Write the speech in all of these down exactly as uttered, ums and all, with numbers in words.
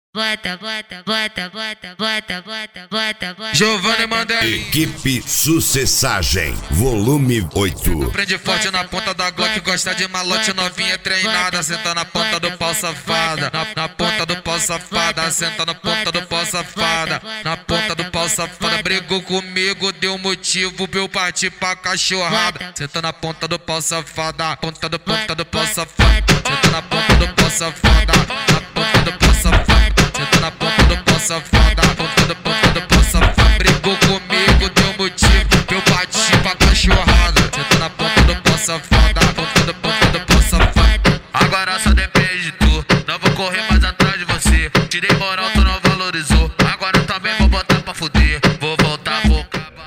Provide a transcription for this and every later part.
Bota, bota, bota, bota, bota, bota, bota, bota. Giovanni Mandelinha. Equipe Sucessagem, volume oito. Prende forte na ponta da Glock, gosta de malote, novinha treinada. Senta na ponta do pau safada, na, na ponta do pau safada. Senta na ponta do pau safada, na ponta do pau safada. Brigou comigo, deu motivo pra eu partir pra cachorrada. Senta na ponta do pau safada, ponta do ponta do pau safada. Senta na ponta do pau safada, na ponta do pau safada. Senta na ponta do pau safada, ponta do ponta do pau safada. Brigou comigo, deu motivo pra eu partir pra cachorrada. Senta na ponta do pau safada, ponta do ponta do pau safada. Agora só depende de tu, não vou correr mais atrás de você. Te dei moral, tu não valorizou, agora eu também vou botar pra fuder. Vou voltar, vou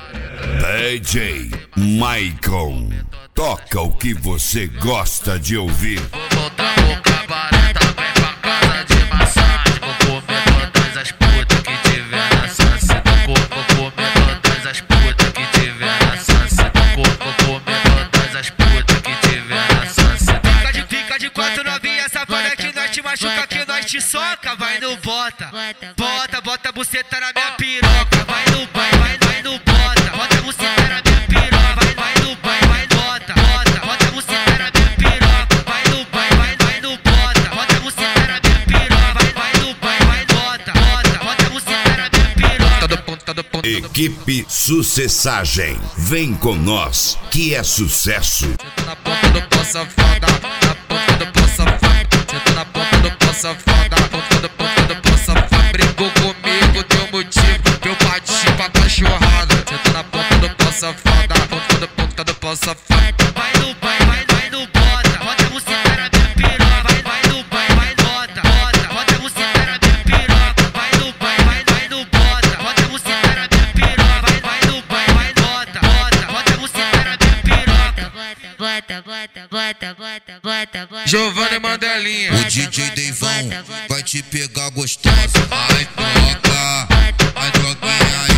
D J Maicon, toca o que você gosta de ouvir. Vou voltar, vou cabaré, também pra casa de massagem. Vou comer todas as putas que tiver na sança. Vou, vou comer todas as putas que tiver na sança. Vou, vou comer todas as putas que tiver na sança. Fica de, fica de quatro novinha safada que nós te machuca, que nós te soca. Vai no bota, bota, bota a buceta na minha piroca. Vai no vai, vai, vai no bota, bota a buceta na minha piroca. Vai, vai no vai, vai bota, bota, bota a buceta na minha piroca. Vai no vai, vai, vai no bota, bota a buceta na minha piroca. Vai, vai no vai, vai bota, bota, bota a buceta na minha piroca. Equipe Sucessagem, vem com nós, que é sucesso. Senta na ponta do pau safada, na ponta do pau safada. Senta na ponta do pau safada, ponta do ponta do pau safada. Brigou comigo, deu motivo pra eu partir pra cachorrada. Senta na ponta do pau safada, ponta do ponta do pau safada. Vai no vai, vai, vai no bota, bota a buceta na minha piroca. Vai, vai no vai, vai bota, bota, bota a buceta na minha piroca. Vai no vai, vai, vai no bota, bota a buceta na minha piroca. Vai, vai no vai, vai bota, bota, bota a buceta na minha piroca. Bota, bota, bota, bota, bota, bota. Giovanni Mandelinha. O D J Deivão vai te pegar gostosa. Vai troca, vai troquinha.